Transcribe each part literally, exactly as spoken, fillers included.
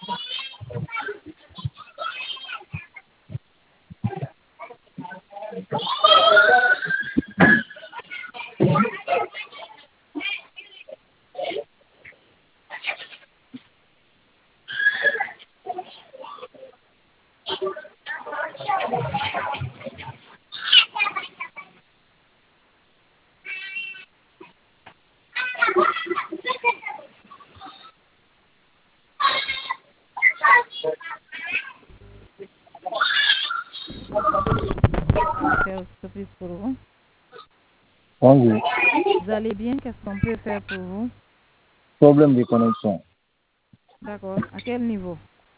Faire surprise pour vous. Bonjour. Vous allez bien? Qu'est-ce qu'on peut faire pour vous? Problème de connexion. D'accord. À quel niveau?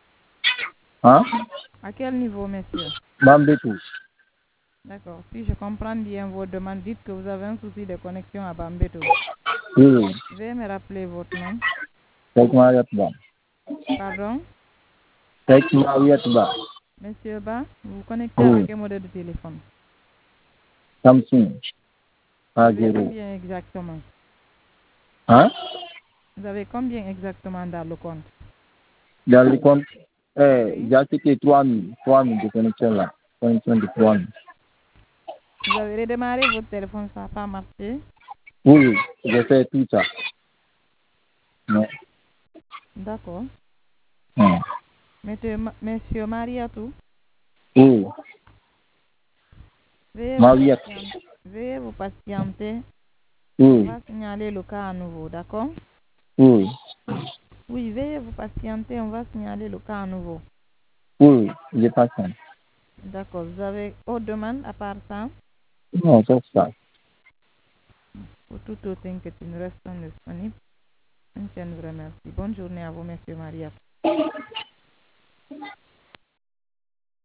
Hein? À quel niveau, monsieur? Bambetou. D'accord. Si je comprends bien vos demandes, dites que vous avez un souci de connexion à Bambeto. Oui, oui. Veuillez me rappeler votre nom. Sheikh Mariat Ba. Pardon? Sheikh Mariat Ba. Monsieur Ba, vous vous connectez Oui. avec quel modèle de téléphone? Samsung. Vous A avez zéro. combien exactement? Hein? Vous avez combien exactement dans le compte? Dans le compte, eh, Oui. j'ai acheté trois mille. trois mille de connexion là. Connexion de trois mille. Vous avez redémarré votre téléphone, ça n'a pas marché? Oui, oui. J'ai fait tout ça. Mais, D'accord. hum. Monsieur, Ma- Monsieur Mariatou, Oui. veuillez vous, Mariat. patienter, veuillez vous patienter. On Oui. va signaler le cas à nouveau, d'accord? Oui. Oui, veuillez vous patienter, on va signaler le cas à nouveau. Oui. J'ai pas ça. D'accord. Vous avez autre demande à part ça? Non, c'est ça. Pour tout autre inquiétude, nous restons disponibles. Je vous remercie. Bonne journée à vous, Monsieur Mariatou.